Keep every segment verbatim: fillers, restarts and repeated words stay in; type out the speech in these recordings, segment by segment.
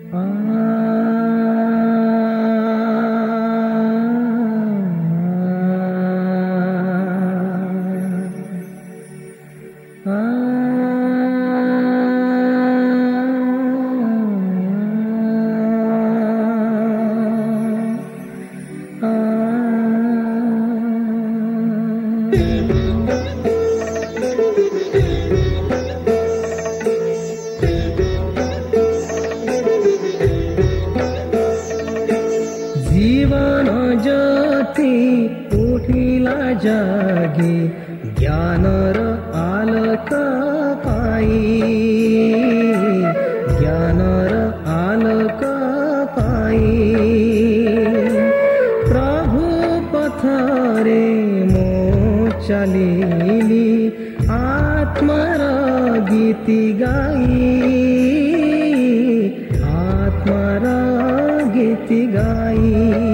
जीवन ज्योति उठिला जागी ज्ञानर आलोक पाई ज्ञानर आलोक पाई प्रभु पथरे मो चलिली आत्मार गीति गाई आत्मार गीति गाई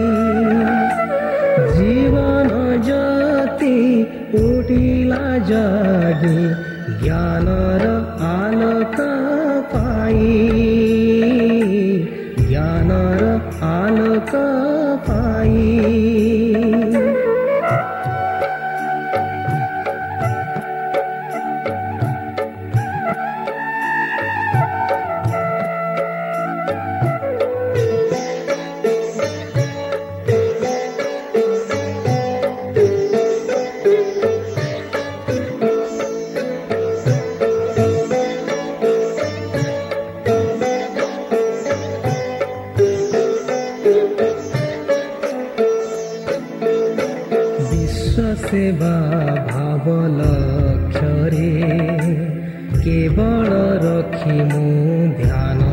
जीवन ज्योति उठिला जागी ज्ञानर आलोक पाई ज्ञानर आलोक पाई सेवा भाव लक्ष्ୟରେ केवल रखी मु ध्यान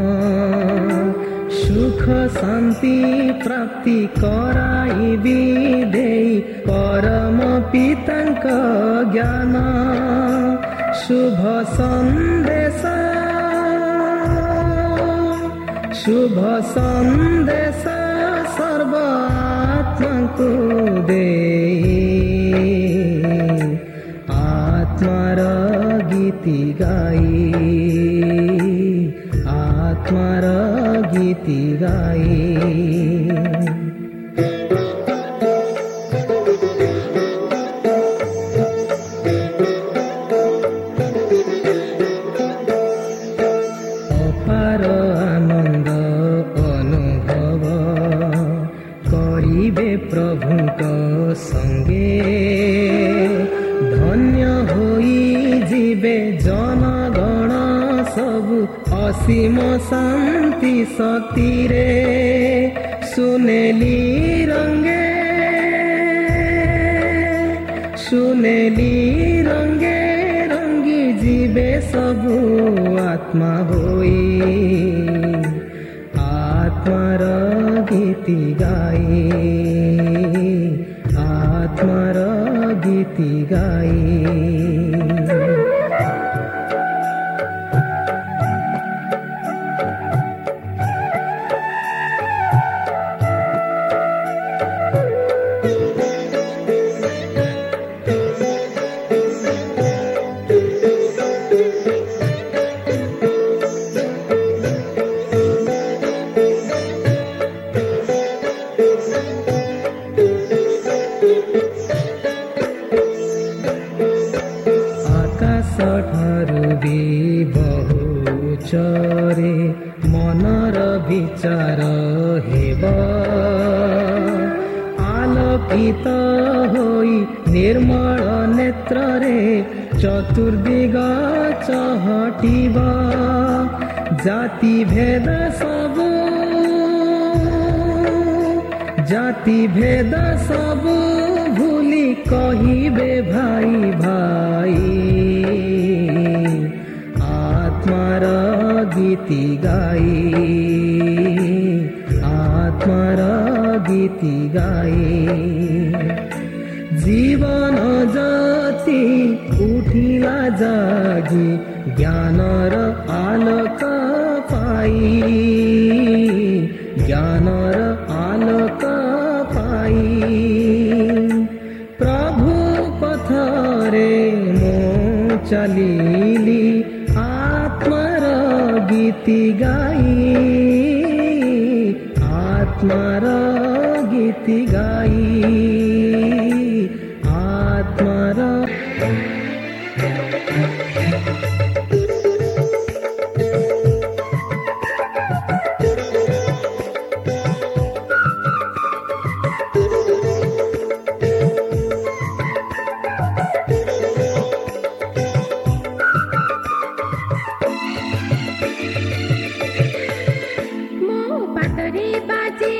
सुख शांति प्राप्ति कराइबी देई परम पितांक ज्ञान शुभ संदेश शुभ संदेश सर्व आत्मा को देई आत्मार गीति गाई आत्मार गीति गाई अपार आनंद अनुभव करिबे प्रभुक संगे धन्य होई जीवे जनगण सबु असीम शांति शक्ति रे सुनेली रंगे सुनेली रंगे रंगी जीवे सबु आत्मा होई आत्मार गीति गाई आत्मार गीति गाई बहुचरे मनर विचार हेब आलोकित होई निर्मल नेत्ररे चतुर्दिग चहटिब जाति भेद सबु जाति भेद सबु भूली कहिबे भाई भाई आत्मार गीति गाई आत्मार गीति गाई जीवन ज्योति उठिला जागी ज्ञानर आलोक पाई ज्ञानर आलोक पाई प्रभु पथरे मो चलिली आत्मार गीति गीति गाई, आत्मार गीति गाई, आत्मार पाटरे बाजे